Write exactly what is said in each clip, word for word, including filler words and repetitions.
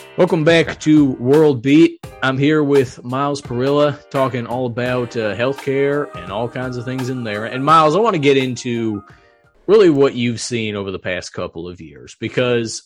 Welcome back to World Beat. I'm here with Miles Parilla talking all about uh, healthcare and all kinds of things in there. And Miles, I want to get into really what you've seen over the past couple of years, because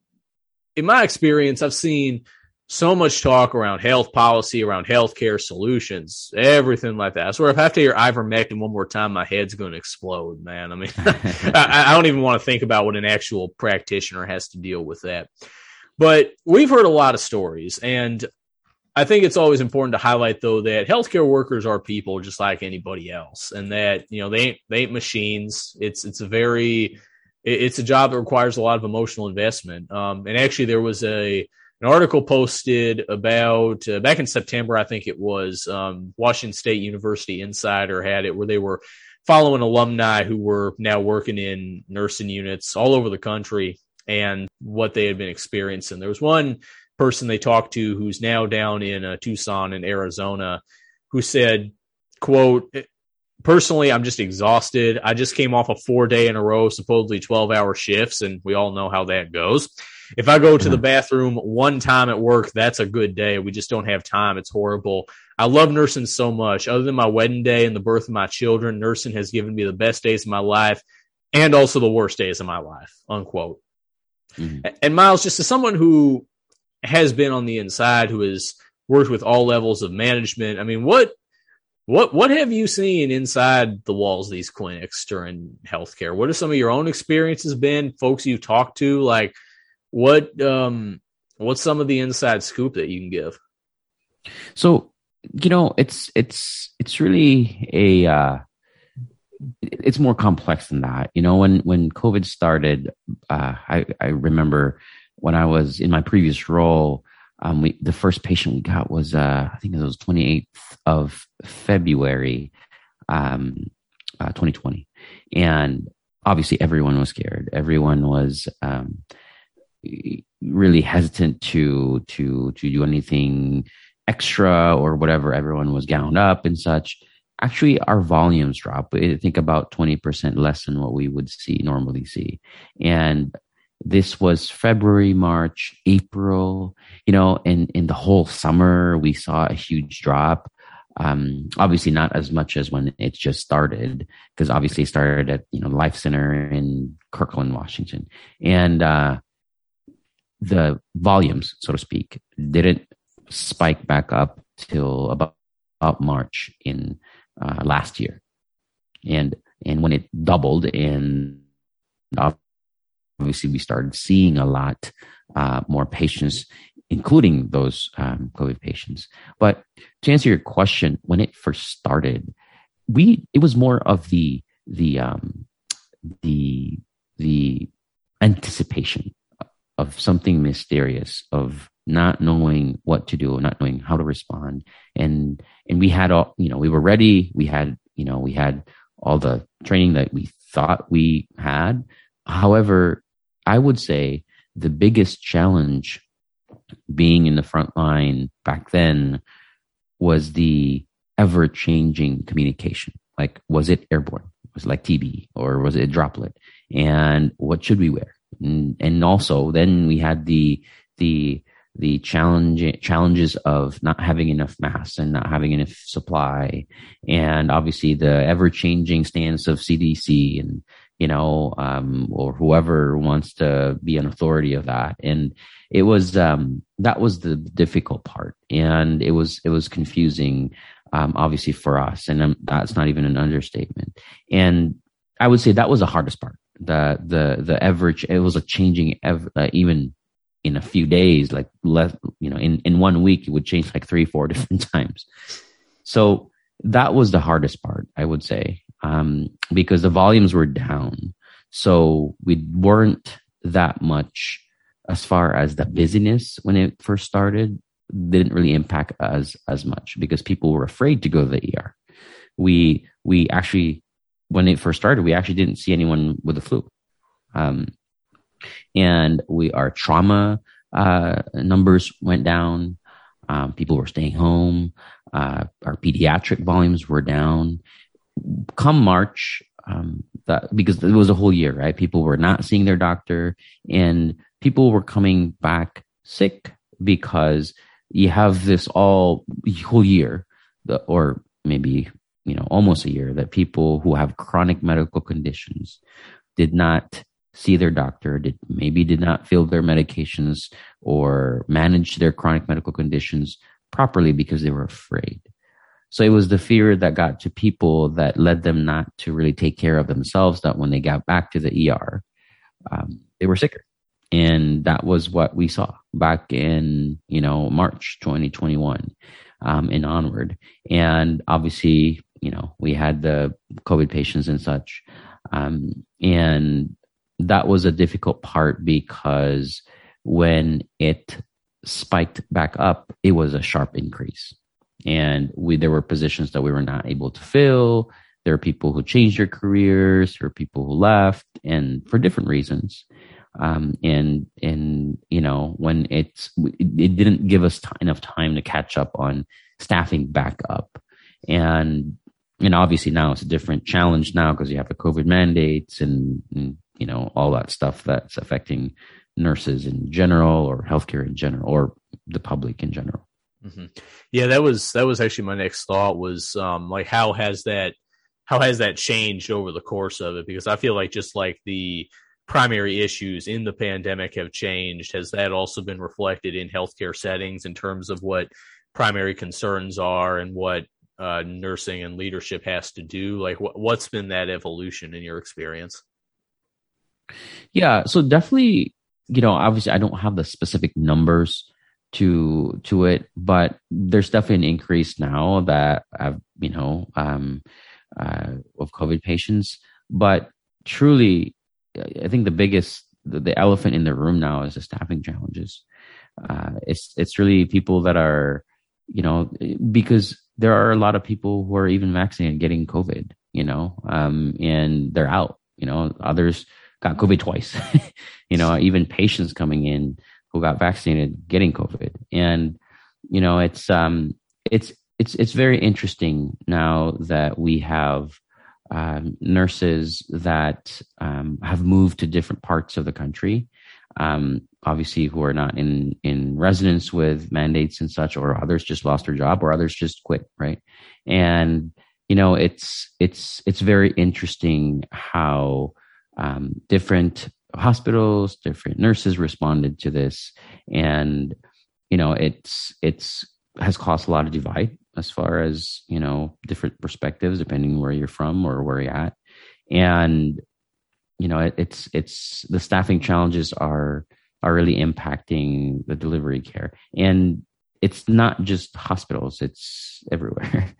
in my experience, I've seen so much talk around health policy, around healthcare solutions, everything like that. I swear, if I have to hear ivermectin one more time, my head's going to explode, man. I mean, I, I don't even want to think about what an actual practitioner has to deal with that. But we've heard a lot of stories, and I think it's always important to highlight, though, that healthcare workers are people just like anybody else, and that, you know, they ain't, they ain't machines. It's it's a very it's a job that requires a lot of emotional investment. Um, and actually, there was a an article posted about uh, back in September, I think it was, um, Washington State University Insider had it, where they were following alumni who were now working in nursing units all over the country and what they had been experiencing. There was one person they talked to who's now down in uh, Tucson in Arizona, who said, quote, "Personally, I'm just exhausted. I just came off a four day in a row, supposedly twelve hour shifts, and we all know how that goes. If I go to the bathroom one time at work, that's a good day. We just don't have time. It's horrible. I love nursing so much. Other than my wedding day and the birth of my children, nursing has given me the best days of my life and also the worst days of my life," unquote. Mm-hmm. And Miles, just as someone who has been on the inside, who has worked with all levels of management, I mean, what what what have you seen inside the walls of these clinics during healthcare? What have some of your own experiences been? Folks you've talked to, like what um what's some of the inside scoop that you can give? So, you know, it's it's it's really a uh it's more complex than that. You know, when, when COVID started, uh, I, I remember when I was in my previous role, um, we, the first patient we got was, uh, I think it was twenty-eighth of February, um, uh, twenty twenty. And obviously everyone was scared. Everyone was, um, really hesitant to, to, to do anything extra or whatever. Everyone was gowned up and such. Actually, our volumes dropped. I think about twenty percent less than what we would see normally see. And this was February, March, April, you know, and in the whole summer, we saw a huge drop. Um, obviously not as much as when it just started, because obviously it started at, you know, Life Center in Kirkland, Washington. And, uh, the volumes, so to speak, didn't spike back up till about, about March in Uh, last year. And, and when it doubled, and obviously we started seeing a lot, uh, more patients, including those, um, COVID patients. But to answer your question, when it first started, we, it was more of the, the, um, the, the anticipation of something mysterious, of not knowing what to do, not knowing how to respond. And, and we had all, you know, we were ready. We had, you know, we had all the training that we thought we had. However, I would say the biggest challenge being in the front line back then was the ever changing communication. Like, was it airborne? Was it like T B, or was it a droplet? And what should we wear? And, and also then we had the, the, the challenge, challenges of not having enough masks and not having enough supply. And obviously the ever changing stance of C D C and, you know, um, or whoever wants to be an authority of that. And it was, um, that was the difficult part. And it was, it was confusing, um, obviously for us. And um, that's not even an understatement. And I would say that was the hardest part. The, the, the ever, it was a changing, ever, uh, even in a few days, like less, you know, in, in one week, it would change like three, four different times. So that was the hardest part, I would say, um, because the volumes were down. So we weren't that much as far as the busyness when it first started, didn't really impact us as much because people were afraid to go to the E R. We, we actually, when it first started, we actually didn't see anyone with the flu. Um, And we, our trauma uh, numbers went down. Um, people were staying home. Uh, our pediatric volumes were down. Come March, um, that, because it was a whole year, right? People were not seeing their doctor, and people were coming back sick because you have this all whole year, the, or maybe, you know, almost a year, that people who have chronic medical conditions did not see their doctor, did maybe did not fill their medications or manage their chronic medical conditions properly because they were afraid. So it was the fear that got to people that led them not to really take care of themselves, that when they got back to the E R, um, they were sicker. And that was what we saw back in, you know, March twenty twenty-one um, and onward. And obviously, you know, we had the COVID patients and such. Um, and that was a difficult part because when it spiked back up, it was a sharp increase. And we, there were positions that we were not able to fill. There are people who changed their careers. There are people who left, and for different reasons. Um, and, and, you know, when it's, it, it didn't give us t- enough time to catch up on staffing back up. And, and obviously now it's a different challenge now because you have the COVID mandates and, and, you know, all that stuff that's affecting nurses in general, or healthcare in general, or the public in general. Mm-hmm. Yeah, that was that was actually my next thought was um, like how has that how has that changed over the course of it? Because I feel like just like the primary issues in the pandemic have changed, has that also been reflected in healthcare settings in terms of what primary concerns are and what uh, nursing and leadership has to do? Like, wh- what's been that evolution in your experience? Yeah, so definitely, you know, obviously I don't have the specific numbers to to it, but there's definitely an increase now that I've, you know, um, uh, of COVID patients. But truly, I think the biggest, the, the elephant in the room now is the staffing challenges. Uh, it's it's really people that are, you know, because there are a lot of people who are even vaccinated getting COVID, you know, um, and they're out. You know, others got COVID twice. You know, even patients coming in who got vaccinated getting COVID. And, you know, it's, um, it's, it's, it's very interesting now that we have, um, nurses that, um, have moved to different parts of the country. Um, obviously who are not in, in residence with mandates and such, or others just lost their job, or others just quit. Right. And, you know, it's, it's, it's very interesting how, um, different hospitals, different nurses responded to this. And, you know, it's, it's has caused a lot of divide as far as, you know, different perspectives, depending where you're from or where you're at. And, you know, it, it's, it's the staffing challenges are, are really impacting the delivery care. And it's not just hospitals, it's everywhere.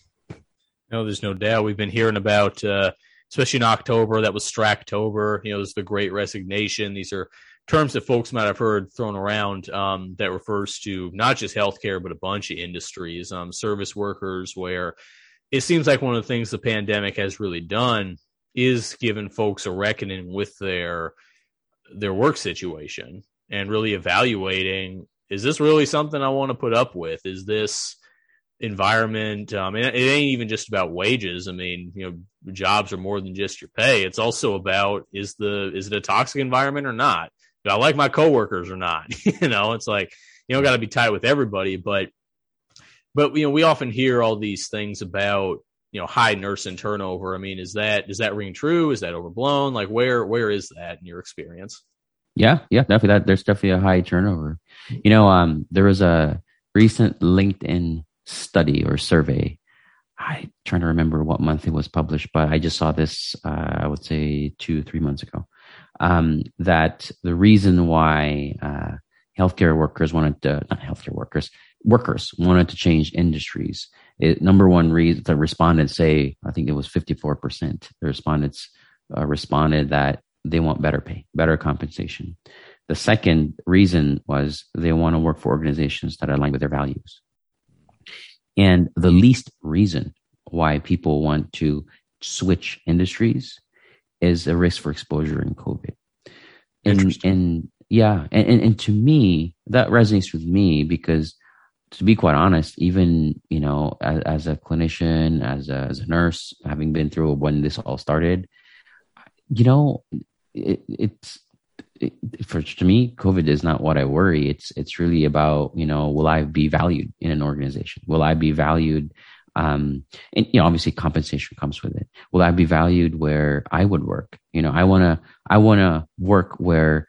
No, there's no doubt. We've been hearing about, uh, especially in October, that was Stracktober. You know, there's the Great Resignation. These are terms that folks might have heard thrown around um, that refers to not just healthcare, but a bunch of industries, um, service workers, where it seems like one of the things the pandemic has really done is given folks a reckoning with their their work situation and really evaluating, is this really something I want to put up with? Is this environment? Um, and it ain't even just about wages. I mean, you know, jobs are more than just your pay. It's also about, is the, is it a toxic environment or not? Do I like my coworkers or not? You know, it's like, you don't got to be tight with everybody, but, but, you know, we often hear all these things about, you know, high nursing turnover. I mean, is that, does that ring true? Is that overblown? Like where, where is that in your experience? Yeah. Yeah, definitely. That there's definitely a high turnover. You know, um, there was a recent LinkedIn study or survey. I'm trying to remember what month it was published, but I just saw this, uh, I would say two, three months ago, um, that the reason why uh, healthcare workers wanted to, not healthcare workers, workers wanted to change industries. It, number one reason the respondents say, I think it was fifty-four percent. The respondents uh, responded that they want better pay, better compensation. The second reason was they want to work for organizations that align with their values. And the least reason why people want to switch industries is a risk for exposure in COVID. And, and yeah, and, and, and to me, that resonates with me because, to be quite honest, even, you know, as, as a clinician, as a, as a nurse, having been through when this all started, you know, it, it's it, for to me, COVID is not what I worry. It's it's really about, you know, will I be valued in an organization? Will I be valued? Um, and you know, obviously, compensation comes with it. Will I be valued where I would work? You know, I wanna I wanna work where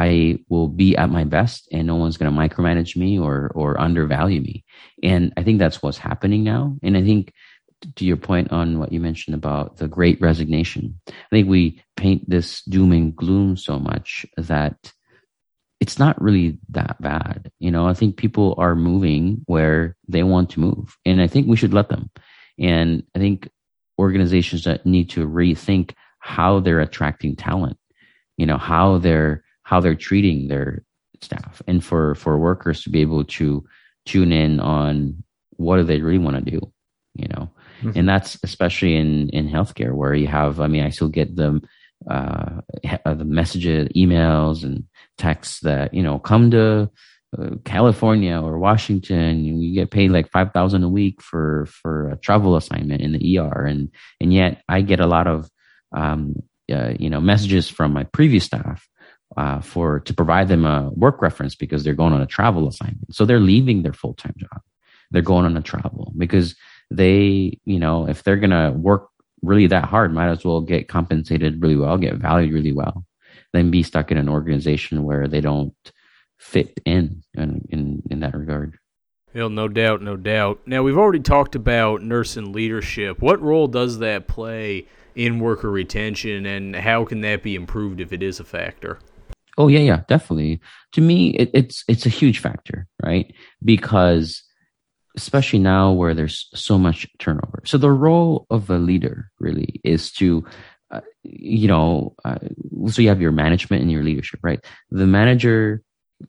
I will be at my best, and no one's going to micromanage me or or undervalue me. And I think that's what's happening now. And I think, to your point on what you mentioned about the Great Resignation, I think we paint this doom and gloom so much that it's not really that bad. You know, I think people are moving where they want to move, and I think we should let them. And I think organizations that need to rethink how they're attracting talent, you know, how they're how they're treating their staff, and for, for workers to be able to tune in on what do they really want to do, you know, mm-hmm. And that's especially in, in healthcare where you have, I mean, I still get the, uh, the messages, emails and texts that, you know, come to uh, California or Washington, you get paid like five thousand a week for, for a travel assignment in the E R. And, and yet I get a lot of, um, uh, you know, messages from my previous staff Uh, for to provide them a work reference because they're going on a travel assignment. So they're leaving their full-time job. They're going on a travel because they, you know, if they're going to work really that hard, might as well get compensated really well, get valued really well, than be stuck in an organization where they don't fit in in, in, in that regard. Well, no doubt, no doubt. Now, we've already talked about nursing leadership. What role does that play in worker retention, and how can that be improved if it is a factor? Oh, yeah, yeah, definitely. To me, it, it's it's a huge factor, right? Because especially now where there's so much turnover. So the role of a leader really is to, uh, you know, uh, so you have your management and your leadership, right? The manager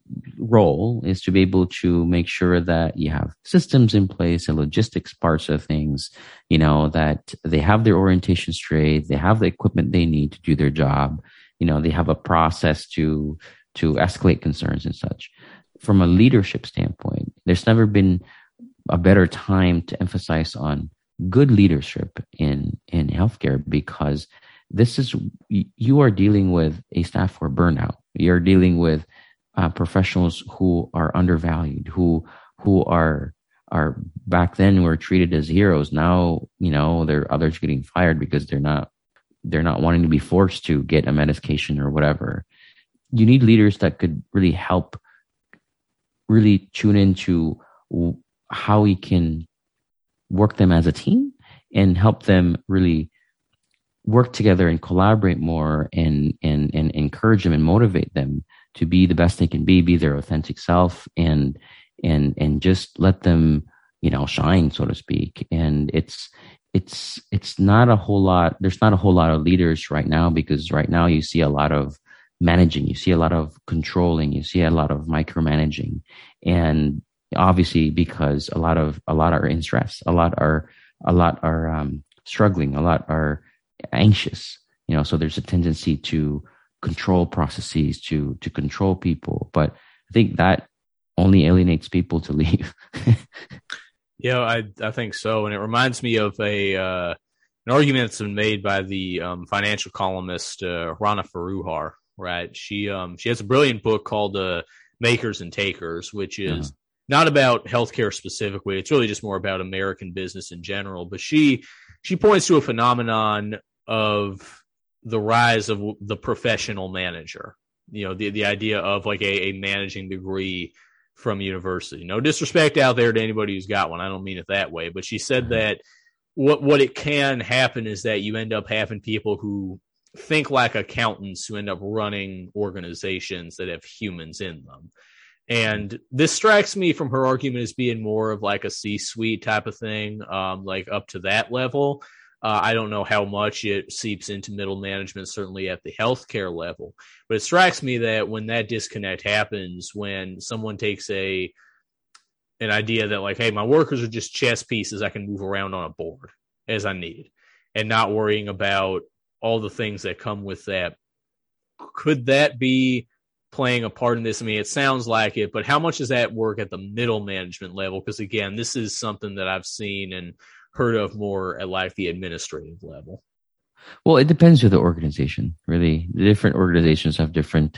role is to be able to make sure that you have systems in place and logistics parts of things, you know, that they have their orientation straight, they have the equipment they need to do their job. You know, they have a process to to escalate concerns and such. From a leadership standpoint, there's never been a better time to emphasize on good leadership in in healthcare, because this is, you are dealing with a staff who are burnout. You're dealing with uh, professionals who are undervalued, who who are are back then were treated as heroes. Now, you know, there are others getting fired because they're not. They're not wanting to be forced to get a medication or whatever. You need leaders that could really help, really tune into how we can work them as a team and help them really work together and collaborate more, and, and, and encourage them and motivate them to be the best they can be, be their authentic self, and, and, and just let them, you know, shine, so to speak. And it's, It's it's not a whole lot. There's not a whole lot of leaders right now, because right now you see a lot of managing, you see a lot of controlling, you see a lot of micromanaging, and obviously because a lot of a lot are in stress, a lot are a lot are um, struggling, a lot are anxious. You know, so there's a tendency to control processes, to to control people. But I think that only alienates people to leave. Yeah, I I think so, and it reminds me of a uh, an argument that's been made by the um, financial columnist uh, Rana Foroohar. Right, she um she has a brilliant book called uh, "Makers and Takers," which is uh-huh. not about healthcare specifically. It's really just more about American business in general. But she she points to a phenomenon of the rise of the professional manager. You know, the the idea of like a, a managing degree from university. No disrespect out there to anybody who's got one. I don't mean it that way. But she said that what what it can happen is that you end up having people who think like accountants, who end up running organizations that have humans in them. And this strikes me from her argument as being more of like a C-suite type of thing, um, like up to that level. Uh, I don't know how much it seeps into middle management, certainly at the healthcare level. But it strikes me that when that disconnect happens, when someone takes a an idea that like, hey, my workers are just chess pieces I can move around on a board as I need, and not worrying about all the things that come with that, could that be playing a part in this? I mean, it sounds like it, but how much does that work at the middle management level? Because again, this is something that I've seen and heard of more at like the administrative level. Well, it depends with the organization, really. The different organizations have different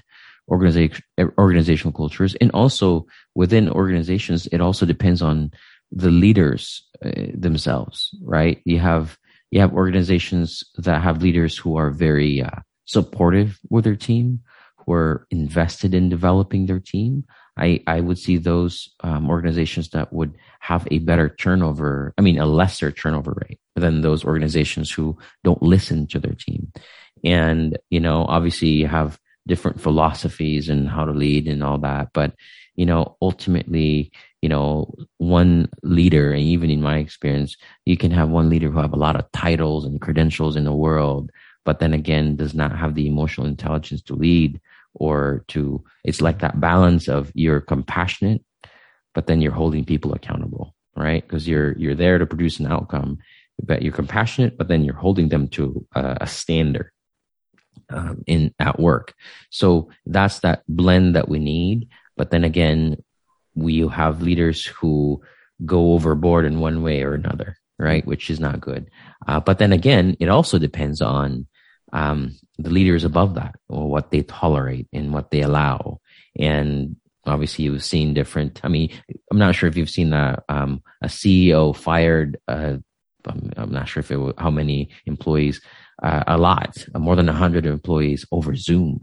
organization, organizational cultures. And also within organizations, it also depends on the leaders uh, themselves, right? You have, you have organizations that have leaders who are very uh, supportive with their team, who are invested in developing their team. I, I would see those um, organizations that would have a better turnover, I mean, a lesser turnover rate than those organizations who don't listen to their team. And, you know, obviously you have different philosophies and how to lead and all that. But, you know, ultimately, you know, one leader, and even in my experience, you can have one leader who have a lot of titles and credentials in the world, but then again, does not have the emotional intelligence to lead or to, it's like that balance of you're compassionate, but then you're holding people accountable, right? Because you're, you're there to produce an outcome, but you're compassionate, but then you're holding them to a, a standard. Um, in at work. So that's that blend that we need. But then again, we have leaders who go overboard in one way or another, right? Which is not good. Uh, but then again, it also depends on um, the leaders above that, or what they tolerate and what they allow. And obviously you've seen different, I mean, I'm not sure if you've seen a, um, a C E O fired, uh, I'm, I'm not sure if it was, how many employees, Uh, a lot, more than a hundred employees over Zoom.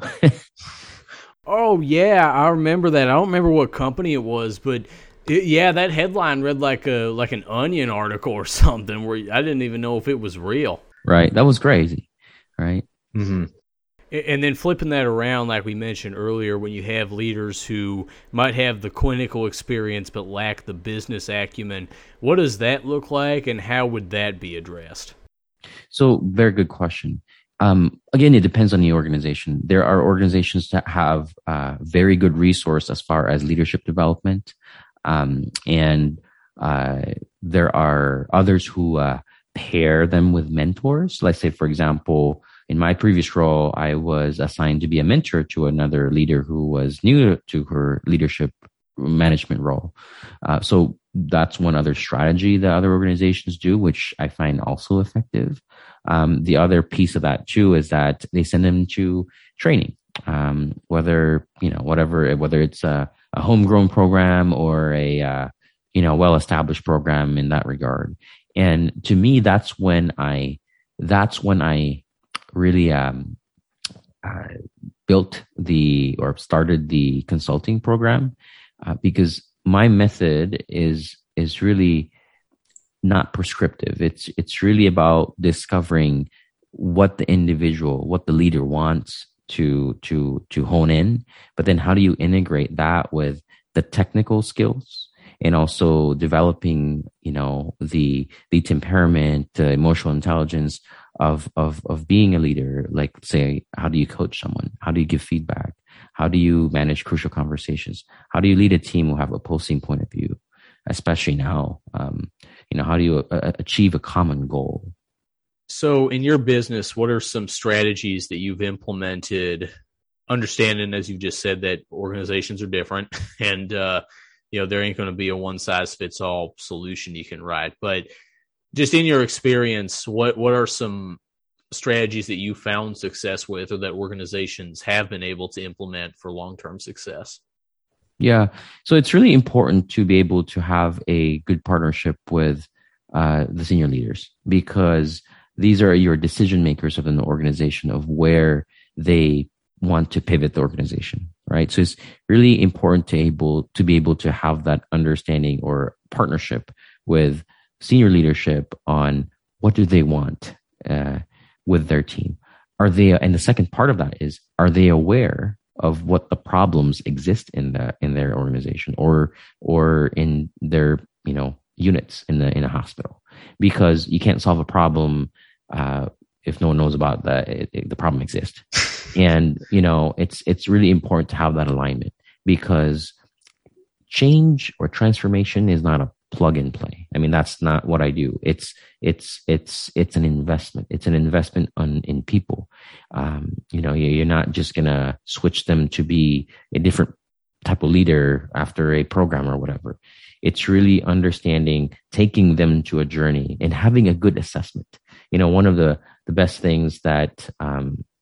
Oh yeah, I remember that. I don't remember what company it was, but it, yeah, that headline read like a like an Onion article or something where I didn't even know if it was real. Right, that was crazy, right? Mm-hmm. And then flipping that around, like we mentioned earlier, when you have leaders who might have the clinical experience but lack the business acumen, what does that look like, and how would that be addressed? So very good question. Um, again, it depends on the organization. There are organizations that have uh, very good resource as far as leadership development. Um, and uh, there are others who uh, pair them with mentors. Let's say, for example, in my previous role, I was assigned to be a mentor to another leader who was new to her leadership management role. Uh, so that's one other strategy that other organizations do, which I find also effective. Um, the other piece of that too is that they send them to training, um, whether, you know, whatever, whether it's a, a homegrown program or a, uh, you know, well-established program in that regard. And to me, that's when I, that's when I really, um, uh, built the, or started the consulting program, uh, because my method is is really not prescriptive. It's it's really about discovering what the individual, what the leader wants to to to hone in, but then how do you integrate that with the technical skills and also developing, you know, the the temperament, uh, emotional intelligence of of of being a leader. Like, say, how do you coach someone? How do you give feedback? How do you manage crucial conversations? How do you lead a team who have opposing point of view, especially now? Um, you know, how do you uh, achieve a common goal? So in your business, what are some strategies that you've implemented, understanding, as you just said, that organizations are different and, uh, you know, there ain't going to be a one-size-fits-all solution you can write. But just in your experience, what, what are some strategies that you found success with, or that organizations have been able to implement for long-term success? Yeah. So it's really important to be able to have a good partnership with uh, the senior leaders, because these are your decision makers within the organization of where they want to pivot the organization, right? So it's really important to able to be able to have that understanding or partnership with senior leadership on what do they want uh, with their team. Are they, and the second part of that is, are they aware of what the problems exist in the in their organization or or in their, you know, units in the in a hospital? Because you can't solve a problem uh, if no one knows about that it, it, the problem exists. And you know, it's it's really important to have that alignment, because change or transformation is not a plug and play. I mean, that's not what I do. It's it's it's it's an investment. It's an investment on in people. Um, you know, you're not just gonna switch them to be a different type of leader after a program or whatever. It's really understanding, taking them to a journey and having a good assessment. You know, one of the the best things that um,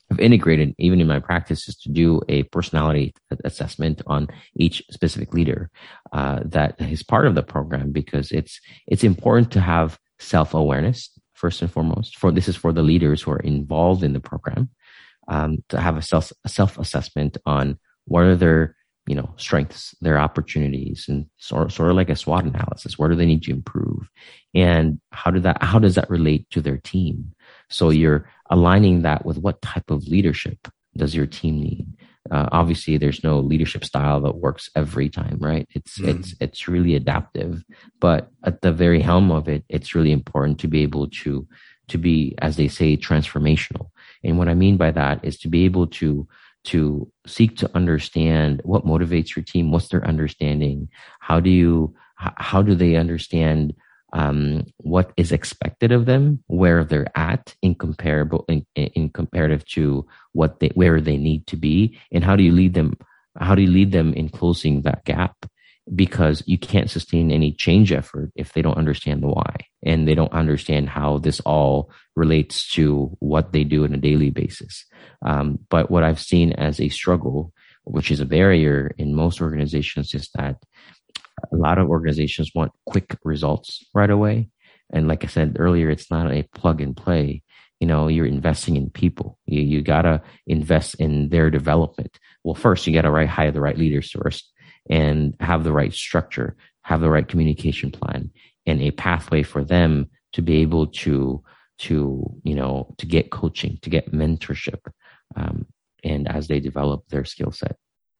I've integrated, even in my practice, is to do a personality assessment on each specific leader uh, that is part of the program, because it's it's important to have self-awareness first and foremost. For this is for the leaders who are involved in the program, um, to have a self a self-assessment on what are their you know strengths, their opportunities, and sort sort of like a SWOT analysis. Where do they need to improve, and how do that how does that relate to their team? So you're aligning that with what type of leadership does your team need. Uh, obviously, there's no leadership style that works every time, right? It's mm. it's it's really adaptive, but at the very helm of it, it's really important to be able to to be, as they say, transformational. And what I mean by that is to be able to to seek to understand what motivates your team, what's their understanding, how do you how do they understand um, what is expected of them, where they're at in comparable in, in comparative to what they where they need to be, and how do you lead them? How do you lead them in closing that gap? Because you can't sustain any change effort if they don't understand the why, and they don't understand how this all relates to what they do on a daily basis. Um, but what I've seen as a struggle, which is a barrier in most organizations, is that a lot of organizations want quick results right away. And like I said earlier, it's not a plug and play. You know, you're investing in people. You, you got to invest in their development. Well, first, you got to right, hire the right leaders first, and have the right structure, have the right communication plan, and a pathway for them to be able to, to you know, to get coaching, to get mentorship, um, and as they develop their skill set.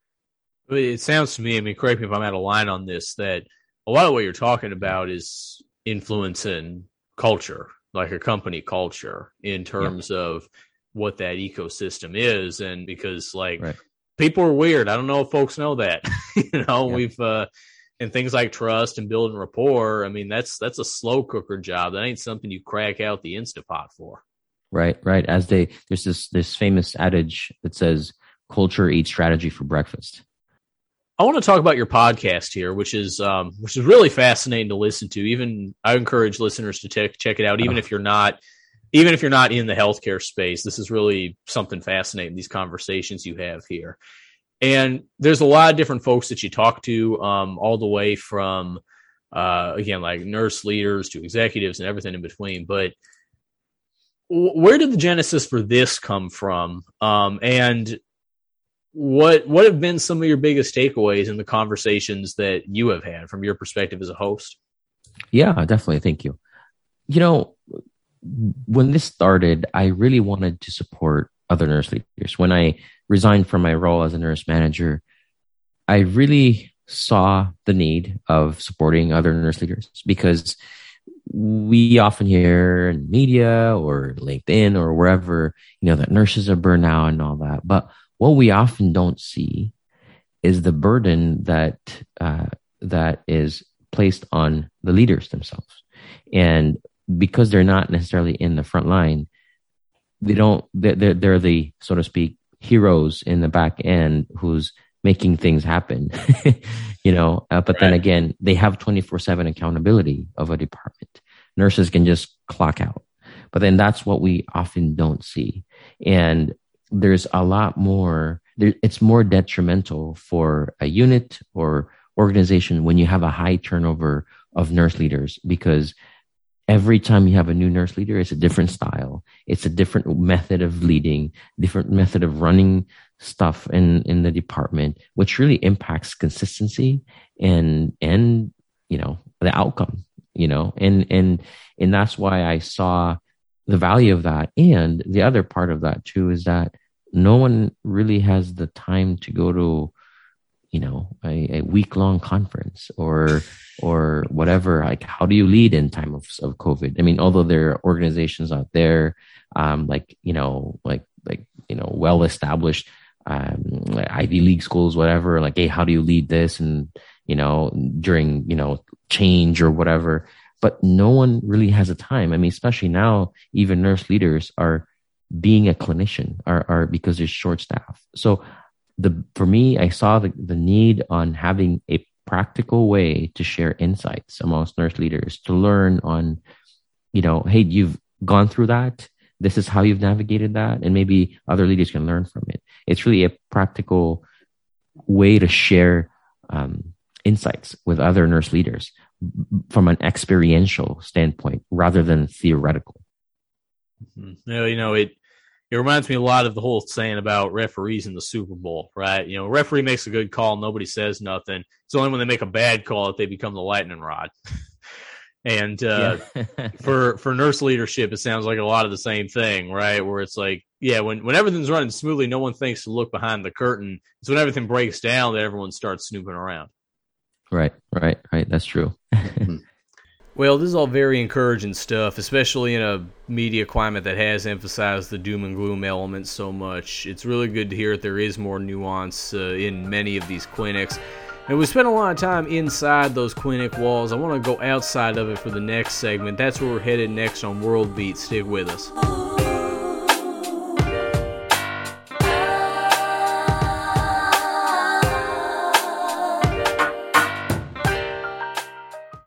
It sounds to me, I mean, correct me if I'm out of line on this, that a lot of what you're talking about is influence in culture, like a company culture, in terms yeah. of what that ecosystem is. And because, like, right. people are weird. I don't know if folks know that. you know, yeah. we've, uh, and things like trust and building rapport, I mean, that's that's a slow cooker job. That ain't something you crack out the Instapot for. Right, right. As they, there's this, this famous adage that says, culture eats strategy for breakfast. I want to talk about your podcast here, which is um, which is really fascinating to listen to. Even I encourage listeners to check check it out, even oh. if you're not even if you're not in the healthcare space. This is really something fascinating, these conversations you have here. And there's a lot of different folks that you talk to, um, all the way from uh, again, like nurse leaders to executives and everything in between. But w- where did the genesis for this come from? Um, and What what have been some of your biggest takeaways in the conversations that you have had from your perspective as a host? Yeah, definitely. Thank you. You know, when this started, I really wanted to support other nurse leaders. When I resigned from my role as a nurse manager, I really saw the need of supporting other nurse leaders, because we often hear in media or LinkedIn or wherever, you know, that nurses are burnt out and all that. But what we often don't see is the burden that uh, that is placed on the leaders themselves, and because they're not necessarily in the front line, they don't. They're, they're the, so to speak, heroes in the back end who's making things happen, you know. Uh, but right. then again, they have twenty-four seven accountability of a department. Nurses can just clock out, but then that's what we often don't see, and there's a lot more, there, it's more detrimental for a unit or organization when you have a high turnover of nurse leaders, because every time you have a new nurse leader, it's a different style. It's a different method of leading, different method of running stuff in, in the department, which really impacts consistency and, and, you know, the outcome, you know, and, and, and that's why I saw the value of that. And the other part of that too is that no one really has the time to go to, you know, a, a week long conference or, or whatever. Like, how do you lead in time of, of COVID? I mean, although there are organizations out there, um, like, you know, like, like, you know, well established, um, like Ivy League schools, whatever, like, hey, how do you lead this? And, you know, during, you know, change or whatever, but no one really has a time. I mean, especially now, even nurse leaders are being a clinician are, are because there's short staff. So the, for me, I saw the, the need on having a practical way to share insights amongst nurse leaders to learn on, you know, hey, you've gone through that. this is how you've navigated that, and maybe other leaders can learn from it. It's really a practical way to share um, insights with other nurse leaders from an experiential standpoint rather than theoretical. Mm-hmm. You know, it it reminds me a lot of the whole saying about referees in the Super Bowl, right? You know, a referee makes a good call, nobody says nothing. It's only when they make a bad call that they become the lightning rod. And uh, yeah. for for nurse leadership, it sounds like a lot of the same thing, right? Where it's like, yeah, when, when everything's running smoothly, no one thinks to look behind the curtain. It's when everything breaks down that everyone starts snooping around. Right, right, right. That's true. Well, this is all very encouraging stuff, especially in a media climate that has emphasized the doom and gloom element so much. It's really good to hear that there is more nuance uh, in many of these clinics. And we spent a lot of time inside those clinic walls. I want to go outside of it for the next segment. That's where we're headed next on World Beat. Stick with us.